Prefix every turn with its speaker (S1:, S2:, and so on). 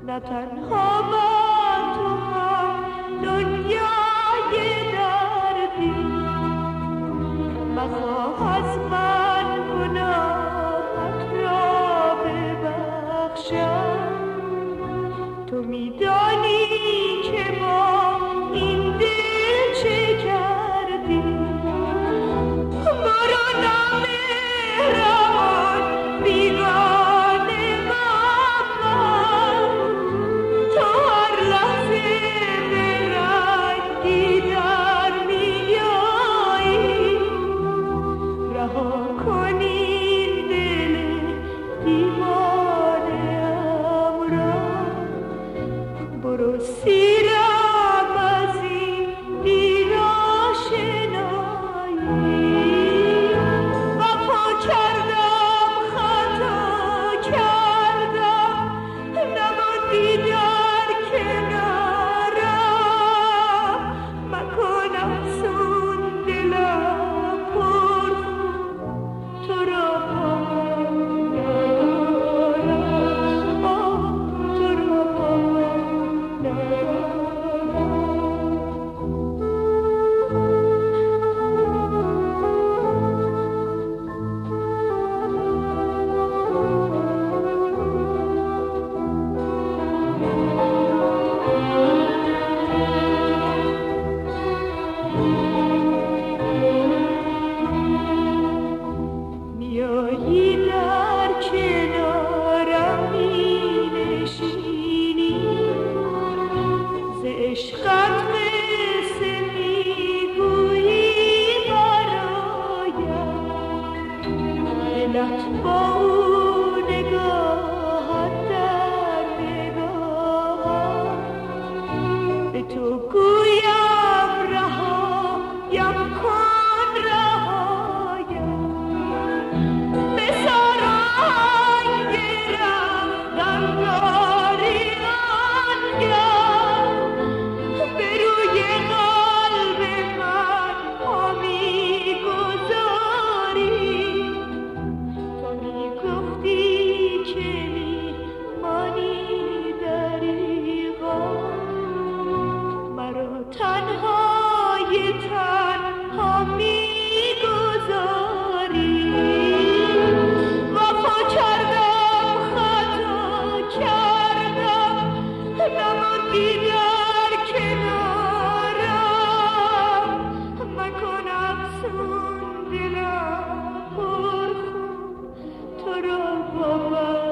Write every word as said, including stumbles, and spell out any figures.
S1: نه تنها من تو هم دنیای دردی، مخواه از من گناهت را ببخشم. تو میدانی که ما این دل چه کردیم، برو نامهربان بیگانه من، تو هر لحظه به رنگی در میایی، رها کن این دل دیوانه ام را، برو سیرم از این دیر آشنایی. وفا کردم خطا کردم، نماندی در کنارم، مکن افسون دلم پر تو را پایم ندارم، آه تو را پایم ندارم. میایی در کنارم مینشینی، ز عشقت قصه میگویی برایم، دلت با او نگاهت در نگاهم، به تو گویم رهایم کن رهایم، به سرانگ رفتم داری آنگه، به روی قلب من پا میگذاری، تو میگفتی که میمانی دریغا، مرا تنهای تنها میگذاری. وفا کردم خطا کردم، نماندی در کنارم، مکن افسون دلم پر خون تو را باور